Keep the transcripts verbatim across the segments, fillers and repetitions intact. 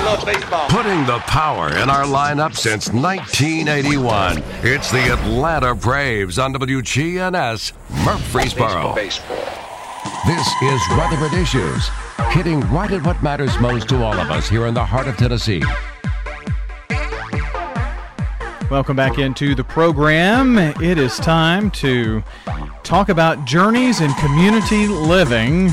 loves baseball. Putting the power in our lineup since nineteen eighty-one. It's the Atlanta Braves on W G N S Murfreesboro. Baseball, baseball. This is Rutherford Issues, hitting right at what matters most to all of us here in the heart of Tennessee. Welcome back into the program. It is time to talk about Journeys in Community Living,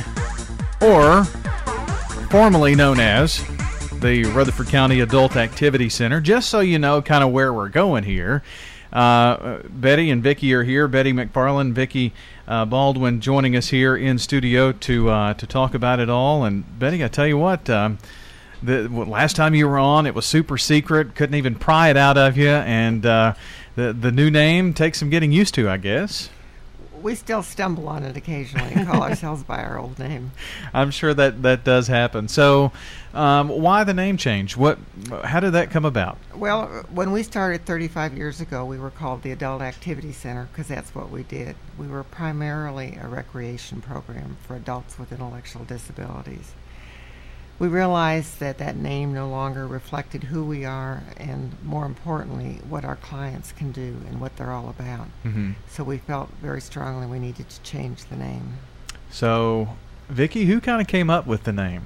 or formerly known as the Rutherford County Adult Activity Center. Just so you know kind of where we're going here, uh, Betty and Vicki are here. Betty McFarland, Vicki uh, Baldwin joining us here in studio to uh, to talk about it all. And Betty, I tell you what, um, the last time you were on, it was super secret. Couldn't even pry it out of you. And uh, the the new name takes some getting used to, I guess. We still stumble on it occasionally and call ourselves by our old name. I'm sure that that does happen. So, um, why the name change? What? How did that come about? Well, when we started thirty-five years ago, we were called the Adult Activity Center because that's what we did. We were primarily a recreation program for adults with intellectual disabilities. We realized that that name no longer reflected who we are and, more importantly, what our clients can do and what they're all about. Mm-hmm. So we felt very strongly we needed to change the name. So, Vicki, who kind of came up with the name?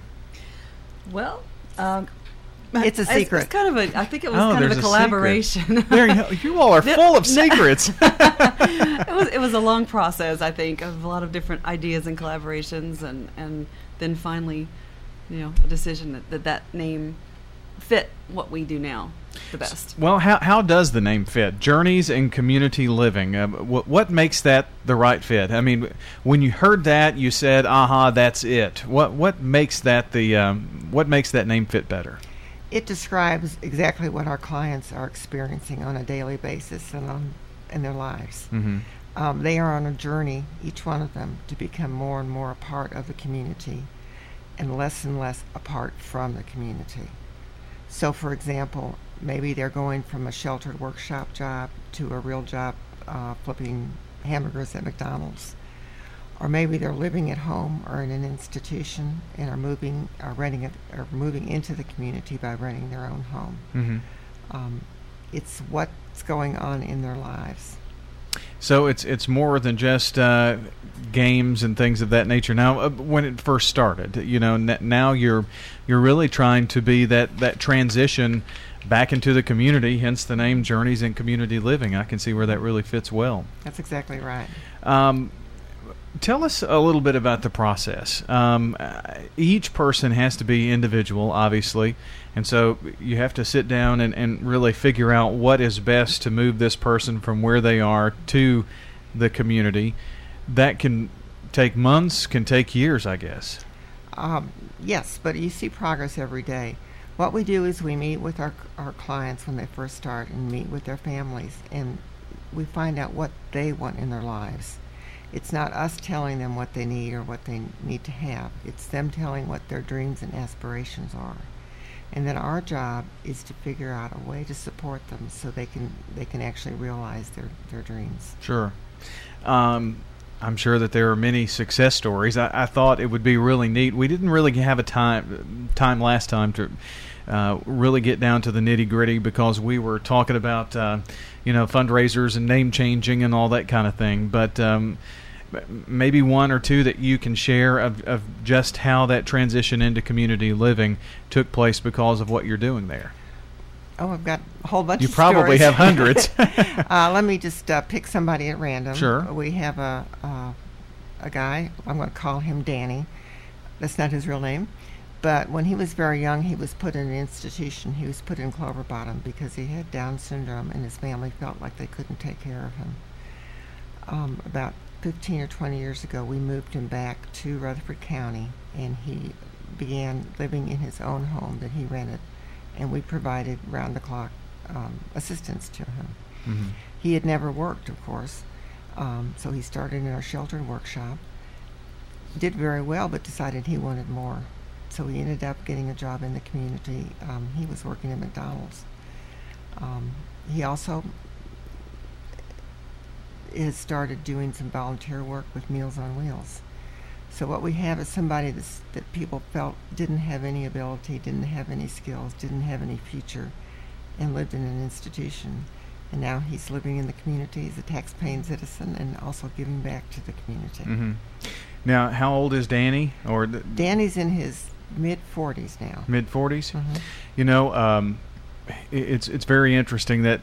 Well, um, it's a secret. It's kind of a. I think it was oh, kind of a, a collaboration. There you go. You all are full of secrets. it was. It was a long process. I think of a lot of different ideas and collaborations, and and then finally, you know, a decision that that, that name fit what we do now the best. Well, how how does the name fit? Journeys in Community Living. Uh, what what makes that the right fit? I mean, when you heard that, you said, "Aha, that's it." What what makes that the um, what makes that name fit better? It describes exactly what our clients are experiencing on a daily basis and on in their lives. Mm-hmm. Um, they are on a journey, each one of them, to become more and more a part of the community and less and less apart from the community. So, for example, maybe they're going from a sheltered workshop job to a real job uh, flipping hamburgers at McDonald's. Or maybe they're living at home or in an institution and are moving, are renting it, or moving into the community by renting their own home. Mm-hmm. Um, it's what's going on in their lives. So it's it's more than just uh, games and things of that nature. Now, uh, when it first started, you know, n- now you're you're really trying to be that, that transition back into the community. Hence the name Journeys in Community Living. I can see where that really fits well. That's exactly right. Um, tell us a little bit about the process. Um, each person has to be individual, obviously. And so you have to sit down and, and really figure out what is best to move this person from where they are to the community. That can take months, can take years, I guess. Um, yes, but you see progress every day. What we do is we meet with our our clients when they first start and meet with their families, and we find out what they want in their lives. It's not us telling them what they need or what they need to have. It's them telling what their dreams and aspirations are. And then our job is to figure out a way to support them so they can they can actually realize their, their dreams. Sure. Um, I'm sure that there are many success stories. I, I thought it would be really neat. We didn't really have a time time last time to uh, really get down to the nitty gritty because we were talking about uh, you know fundraisers and name changing and all that kind of thing. But um, maybe one or two that you can share of, of just how that transition into community living took place because of what you're doing there. Oh, I've got a whole bunch you of probably stories. have hundreds. uh, let me just uh, pick somebody at random. Sure. We have a uh, a guy, I'm going to call him Danny. That's not his real name. But when he was very young, he was put in an institution. He was put in Clover Bottom because he had Down syndrome and his family felt like they couldn't take care of him. Um, about fifteen or twenty years ago, we moved him back to Rutherford County, and he began living in his own home that he rented, and we provided round-the-clock um, assistance to him. Mm-hmm. He had never worked, of course, um, so he started in our sheltered workshop, did very well, but decided he wanted more. So he ended up getting a job in the community. Um, he was working at McDonald's. Um, he also has started doing some volunteer work with Meals on Wheels. So what we have is somebody that's, that people felt didn't have any ability, didn't have any skills, didn't have any future, and lived in an institution. And now he's living in the community as a tax-paying citizen and also giving back to the community. Mm-hmm. Now, how old is Danny? Or th- Danny's in his mid-forties now. Mid-forties? Mm-hmm. You know, um, it, it's it's very interesting that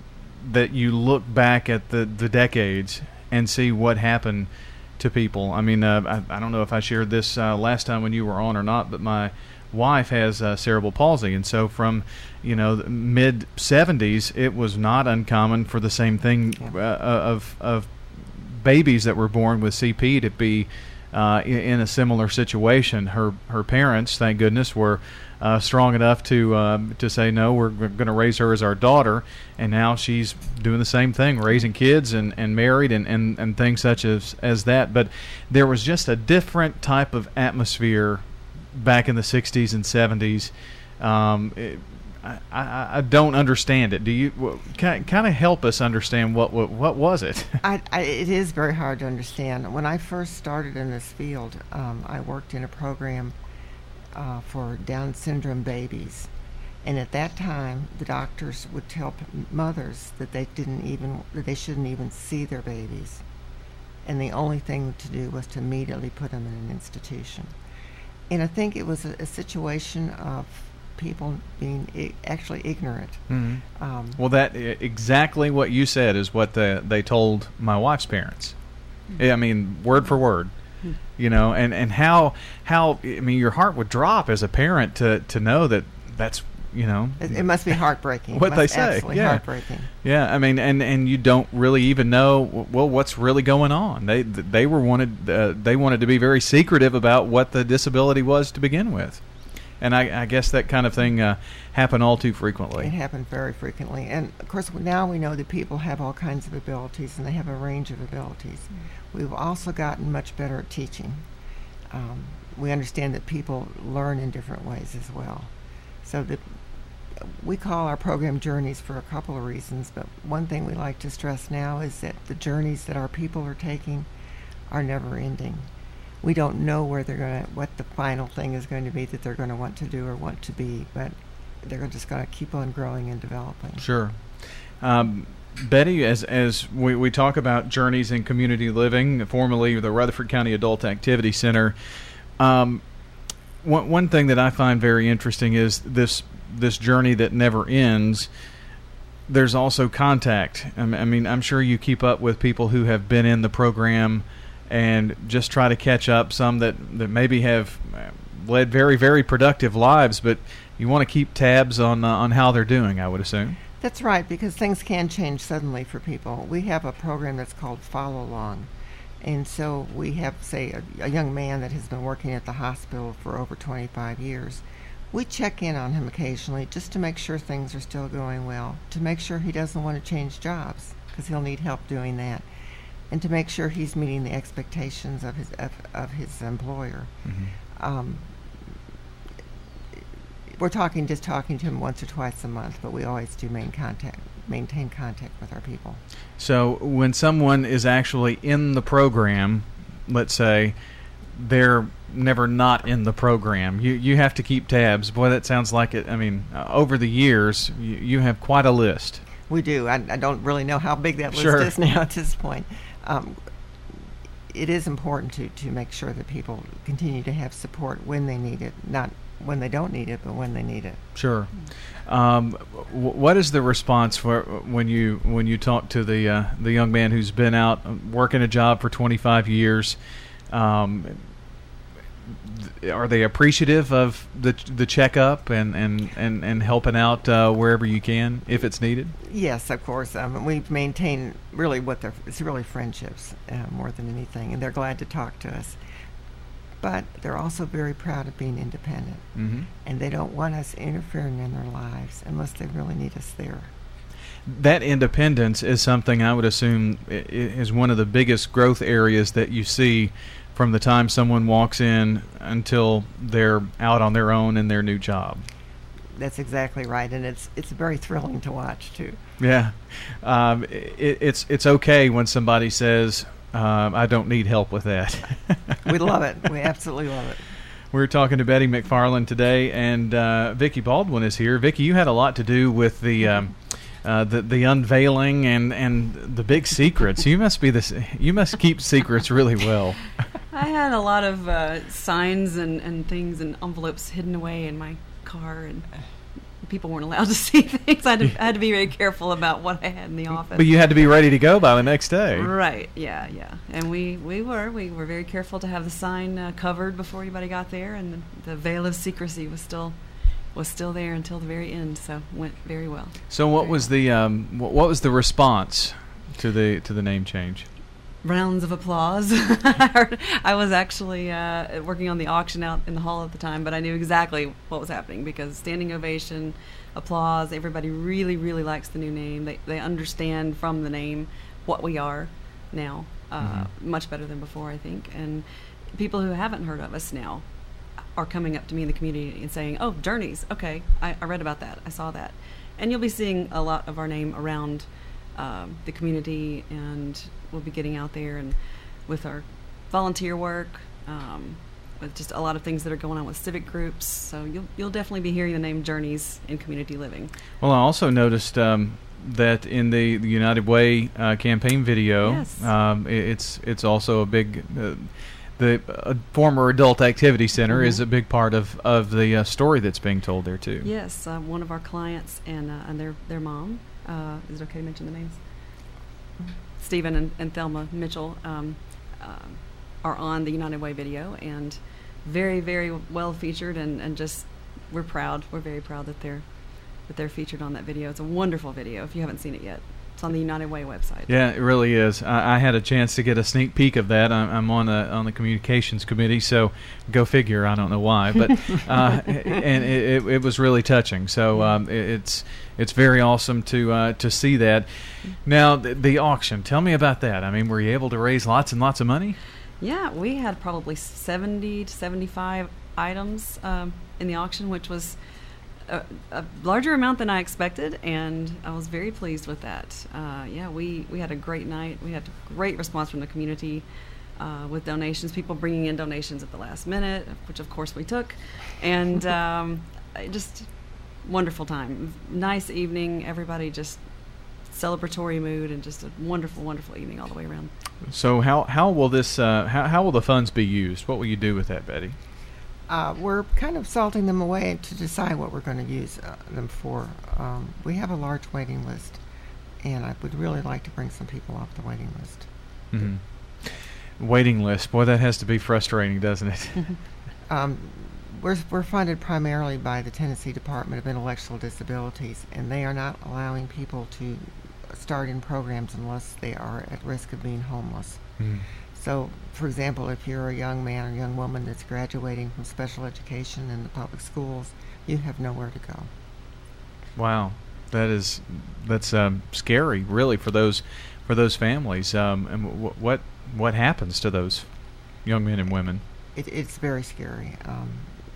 that you look back at the, the decades and see what happened to people. I mean, uh, I, I don't know if I shared this uh, last time when you were on or not, but my wife has uh, cerebral palsy, and so from you know the mid seventies, it was not uncommon for the same thing uh, of of babies that were born with C P to be uh, in, in a similar situation. Her her parents, thank goodness, were uh, strong enough to um, to say no, we're, we're going to raise her as our daughter, and now she's doing the same thing, raising kids and, and married and, and, and things such as as that. But there was just a different type of atmosphere back in the sixties and seventies. Um, it, I, I, I don't understand it. Do you kind of help us understand what what, what was it? I, I, it is very hard to understand. When I first started in this field, um, I worked in a program uh, for Down syndrome babies, and at that time, the doctors would tell p- mothers that they didn't even that they shouldn't even see their babies, and the only thing to do was to immediately put them in an institution. And I think it was a, a situation of people being I- actually ignorant. Mm-hmm. Um, Well, that exactly what you said is what the, they told my wife's parents. Mm-hmm. I mean, word for word. Mm-hmm. You know, and, and how how I mean, your heart would drop as a parent to, to know that that's you know it, it must be heartbreaking. what it they must say. Absolutely Yeah, heartbreaking. Yeah. I mean, and, and you don't really even know well what's really going on. They they were wanted uh, they wanted to be very secretive about what the disability was to begin with. And I, I guess that kind of thing uh, happened all too frequently. It happened very frequently. And, of course, now we know that people have all kinds of abilities, and they have a range of abilities. Mm-hmm. We've also gotten much better at teaching. Um, we understand that people learn in different ways as well. So that we call our program Journeys for a couple of reasons, but one thing we like to stress now is that the journeys that our people are taking are never ending. We don't know where they're going to, what the final thing is going to be that they're going to want to do or want to be, but they're just going to keep on growing and developing. Sure. Um, Betty, as as we, we talk about Journeys in Community Living, formerly the Rutherford County Adult Activity Center, um, one, one thing that I find very interesting is this this journey that never ends. There's also contact. I mean, I'm sure you keep up with people who have been in the program and just try to catch up, some that, that maybe have led very, very productive lives, but you want to keep tabs on uh, on how they're doing, I would assume. That's right, because things can change suddenly for people. We have a program that's called Follow Along, and so we have, say, a, a young man that has been working at the hospital for over twenty-five years. We check in on him occasionally just to make sure things are still going well, to make sure he doesn't want to change jobs, because he'll need help doing that, and to make sure he's meeting the expectations of his of, of his employer. Mm-hmm. Um, we're talking just talking to him once or twice a month, but we always do main contact, maintain contact with our people. So when someone is actually in the program, let's say, they're never not in the program, you you have to keep tabs. Boy, that sounds like it. I mean, uh, over the years, you, you have quite a list. We do. I, I don't really know how big that list Sure. is now at this point. Um, it is important to, to make sure that people continue to have support when they need it, not when they don't need it, but when they need it. Sure. Um, w- what is the response for when you when you talk to the uh, the young man who's been out working a job for twenty-five years? Um, th- are they appreciative of the the checkup and, and, and, and helping out uh, wherever you can if it's needed? Yes, of course. Um, we've maintained really what they're, it's really friendships uh, more than anything, and they're glad to talk to us. But they're also very proud of being independent, Mm-hmm. and they don't want us interfering in their lives unless they really need us there. That independence is something I would assume i- i- is one of the biggest growth areas that you see from the time someone walks in until they're out on their own in their new job. That's exactly right, and it's it's very thrilling to watch too. Yeah, um, it, it's it's okay when somebody says, um, "I don't need help with that." We love it. We absolutely love it. We're talking to Betty McFarland today, and uh, Vicki Baldwin is here. Vicki, you had a lot to do with the um, uh, the, the unveiling and, and the big secrets. You must be this. You must keep secrets really well. I had a lot of uh, signs and, and things and envelopes hidden away in my car, and people weren't allowed to see things. I had to, I had to be very careful about what I had in the office. But you had to be ready to go by the next day. Right, yeah, yeah. And we, we were. We were very careful to have the sign uh, covered before anybody got there, and the, the veil of secrecy was still was still there until the very end, so it went very well. So what was the um, what was the response to the to the name change? Rounds of applause. I, heard, I was actually uh, working on the auction out in the hall at the time, but I knew exactly what was happening because standing ovation, applause, everybody really, really likes the new name. They they understand from the name what we are now, uh, mm-hmm. much better than before, I think. And people who haven't heard of us now are coming up to me in the community and saying, oh, Journeys, okay, I, I read about that, I saw that. And you'll be seeing a lot of our name around um, the community, and we'll be getting out there and with our volunteer work, um, with just a lot of things that are going on with civic groups. So you'll you'll definitely be hearing the name Journeys in community living. Well, I also noticed um, that in the, the United Way uh, campaign video, yes. um, it, it's it's also a big. Uh, the uh, former Adult Activity Center mm-hmm. is a big part of of the uh, story that's being told there too. Yes, uh, one of our clients and uh, and their their mom. Uh, is it okay to mention the names? Stephen and, and Thelma Mitchell um, uh, are on the United Way video, and very, very well featured, and, and just we're proud. We're very proud that they're that they're featured on that video. It's a wonderful video. If you haven't seen it yet, it's on the United Way website. Yeah, it really is. I, I had a chance to get a sneak peek of that. I'm, I'm on the on the communications committee, so go figure. I don't know why, but uh, and it, it, it was really touching. So um, it, it's. It's very awesome to uh, to see that. Now, the, the auction, tell me about that. I mean, were you able to raise lots and lots of money? Yeah, we had probably seventy to seventy-five items um, in the auction, which was a, a larger amount than I expected, and I was very pleased with that. Uh, yeah, we, we had a great night. We had a great response from the community uh, with donations, people bringing in donations at the last minute, which of course we took, and um, I just... wonderful time, nice evening, everybody just celebratory mood, and just a wonderful, wonderful evening all the way around. So how how will this uh, how how will the funds be used? What will you do with that, Betty? Uh, we're kind of salting them away to decide what we're going to use uh, them for. Um, we have a large waiting list, and I would really like to bring some people off the waiting list. Mm-hmm. Waiting list, boy, that has to be frustrating, doesn't it? um, We're, we're funded primarily by the Tennessee Department of Intellectual Disabilities, and they are not allowing people to start in programs unless they are at risk of being homeless. Mm. So, for example, if you're a young man or young woman that's graduating from special education in the public schools, you have nowhere to go. Wow, that is that's um, scary, really, for those for those families. Um, and w- what what happens to those young men and women? It, it's very scary. Um,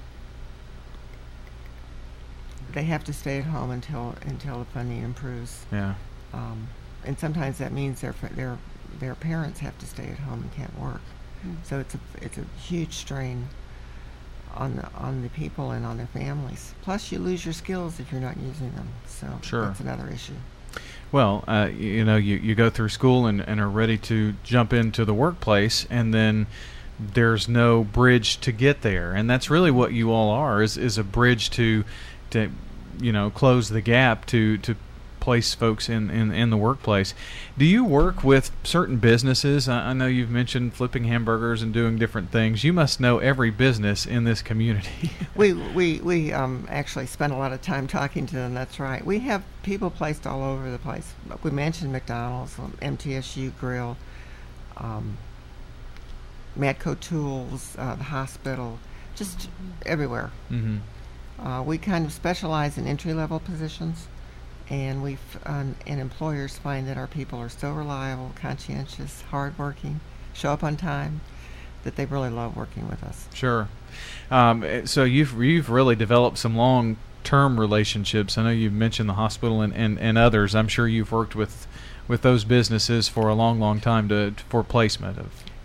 They have to stay at home until until the funding improves. Yeah. Um, and sometimes that means their their their parents have to stay at home and can't work. Mm. So it's a it's a huge strain on the on the people and on their families. Plus, you lose your skills if you're not using them. So sure. That's another issue. Well, uh, you know, you, you go through school and, and are ready to jump into the workplace, and then there's no bridge to get there. And that's really what you all are, is is a bridge to to you know close the gap to to place folks in, in, in the workplace. Do you work with certain businesses? I, I know you've mentioned flipping hamburgers and doing different things. You must know every business in this community. we we we um, actually spend a lot of time talking to them. That's right. We have people placed all over the place. We mentioned McDonald's, M T S U Grill, um, Matco Tools, uh, the hospital, just mm-hmm. everywhere. Mm-hmm. Uh, we kind of specialize in entry-level positions, and we um, and employers find that our people are so reliable, conscientious, hardworking, show up on time, that they really love working with us. Sure. Um, so you've you've really developed some long-term relationships. I know you've mentioned the hospital and, and, and others. I'm sure you've worked with with those businesses for a long, long time to for placement of.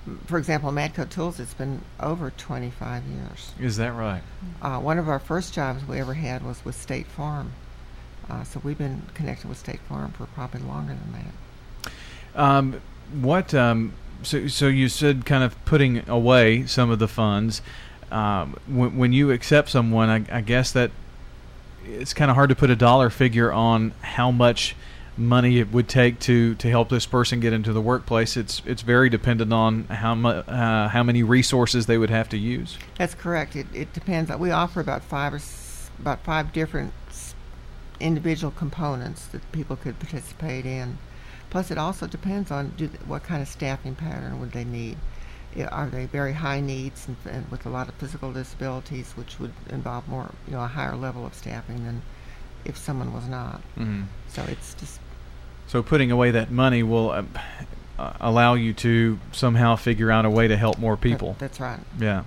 for example, Matco Tools, it's been over twenty-five years. Is that right? Uh, one of our first jobs we ever had was with State Farm. Uh, so we've been connected with State Farm for probably longer than that. Um, what? Um, so, so you said kind of putting away some of the funds. Um, when, when you accept someone, I, I guess that it's kind of hard to put a dollar figure on how much money it would take to, to help this person get into the workplace. It's it's very dependent on how mu- uh, how many resources they would have to use. That's correct. It it depends. We offer about five or s- about five different s- individual components that people could participate in. Plus, it also depends on do th- what kind of staffing pattern would they need. I- Are they very high needs and, and with a lot of physical disabilities, which would involve more, you know, a higher level of staffing than if someone was not. Mm-hmm. So it's just So putting away that money will uh, uh, allow you to somehow figure out a way to help more people. that- that's right. Yeah.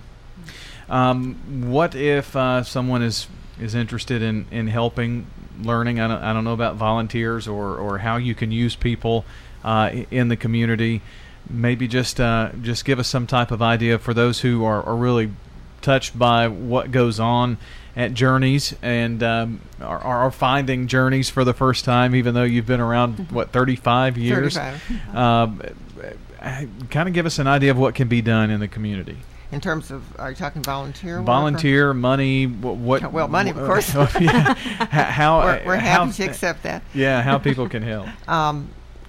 Um, what if uh, someone is is interested in, in helping, learning? I don't, I don't know about volunteers or, or how you can use people uh, in the community. Maybe just uh, just give us some type of idea for those who are, are really touched by what goes on at Journeys and um, are, are finding Journeys for the first time, even though you've been around, what, thirty-five years? thirty-five. Um, kind of give us an idea of what can be done in the community. In terms of, are you talking volunteer work or- Volunteer, money, what? what Well, money, of course. yeah. How, We're, we're how, happy to accept that. Yeah, how people can help. Um,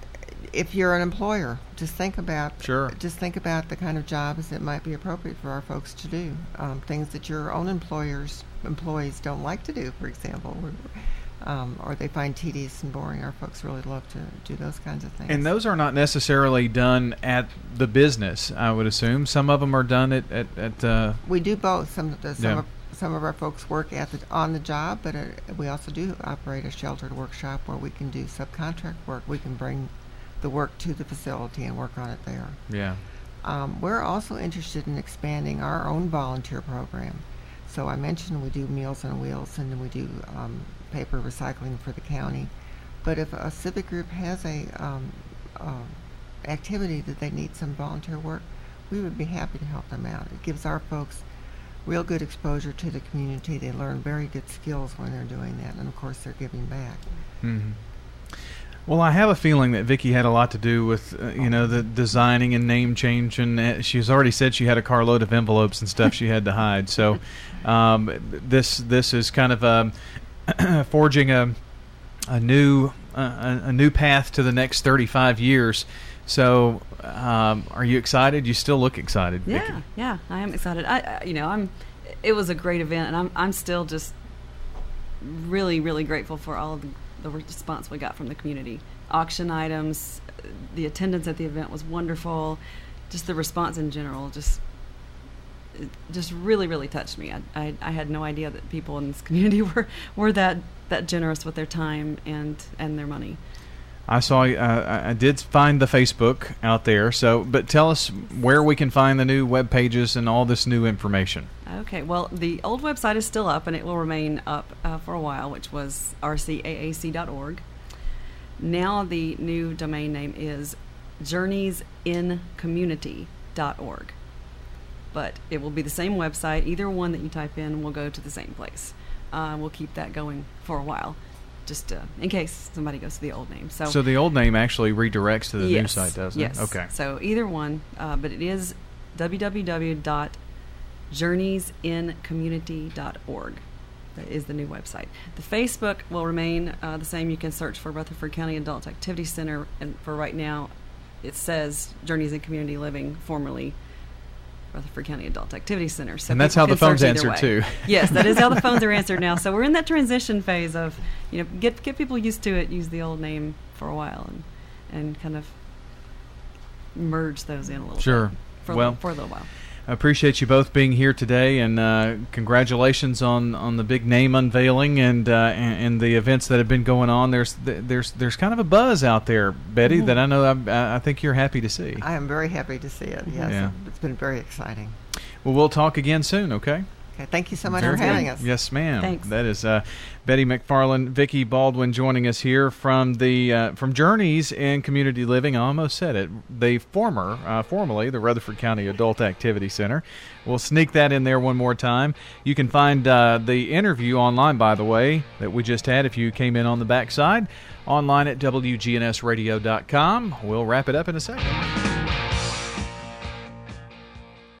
if you're an employer, just think about Sure. just think about the kind of jobs that might be appropriate for our folks to do. Um, things that your own employers employees don't like to do, for example, or, um, or they find tedious and boring. Our folks really love to do those kinds of things. And those are not necessarily done at the business, I would assume. Some of them are done at at, at uh, we do both. Some uh, some Yeah. of some of our folks work at the on the job, but uh, we also do operate a sheltered workshop where we can do subcontract work. We can bring the work to the facility and work on it there. yeah. Um, we're also interested in expanding our own volunteer program. So I mentioned we do Meals on Wheels and we do um, paper recycling for the county. But if a civic group has a um, uh, activity that they need some volunteer work, we would be happy to help them out. It gives our folks real good exposure to the community. They learn very good skills when they're doing that, and of course they're giving back. Mm-hmm. Well, I have a feeling that Vicki had a lot to do with, uh, you know, the designing and name change, and uh, she's already said she had a carload of envelopes and stuff she had to hide. So, um, this this is kind of um, forging a a new uh, a new path to the next thirty-five years. So, um, are you excited? You still look excited, Yeah, Vicki. yeah, I am excited. I, I, you know, I'm. It was a great event, and I'm, I'm still just really, really grateful for all of the, the response we got from the community. Auction items, the attendance at the event was wonderful. Just the response in general, just, it just really, really touched me. I, I, I had no idea that people in this community were, were that, that generous with their time and, and their money. I saw. Uh, I did find the Facebook out there. So, but tell us where we can find the new web pages and all this new information. Okay, well, the old website is still up, and it will remain up uh, for a while, which was r c a a c dot org. Now the new domain name is journeys in community dot org. But it will be the same website. Either one that you type in will go to the same place. Uh, we'll keep that going for a while, just uh, in case somebody goes to the old name. So, So the old name actually redirects to the new yes, site, doesn't yes. it? Okay. So either one, uh, but it is w w w dot journeys in community dot org. That is the new website. The Facebook will remain uh, the same. You can search for Rutherford County Adult Activity Center, and for right now, it says Journeys in Community Living, formerly Rutherford County Adult Activity Center. So And that's people how the can phone's search either answered, way. too. Yes, that is how the phones are answered now. So we're in that transition phase of, you know, get get people used to it, use the old name for a while, and and kind of merge those in a little Sure. bit for, Well, a, for a little while. I appreciate you both being here today, and uh, congratulations on, on the big name unveiling and, uh, and and the events that have been going on. There's there's there's kind of a buzz out there, Betty, Mm-hmm. that I know I, I think you're happy to see. I am very happy to see it. Yes, Yeah. it's been very exciting. Well, we'll talk again soon, okay? Okay, thank you so much Very for having good. us. Yes, ma'am. Thanks. That is uh, Betty McFarland, Vicki Baldwin joining us here from the uh, from Journeys in Community Living. I almost said it. The former, uh, formerly the Rutherford County Adult Activity Center. We'll sneak that in there one more time. You can find uh, the interview online, by the way, that we just had. If you came in on the backside, online at W G N S radio dot com. We'll wrap it up in a second.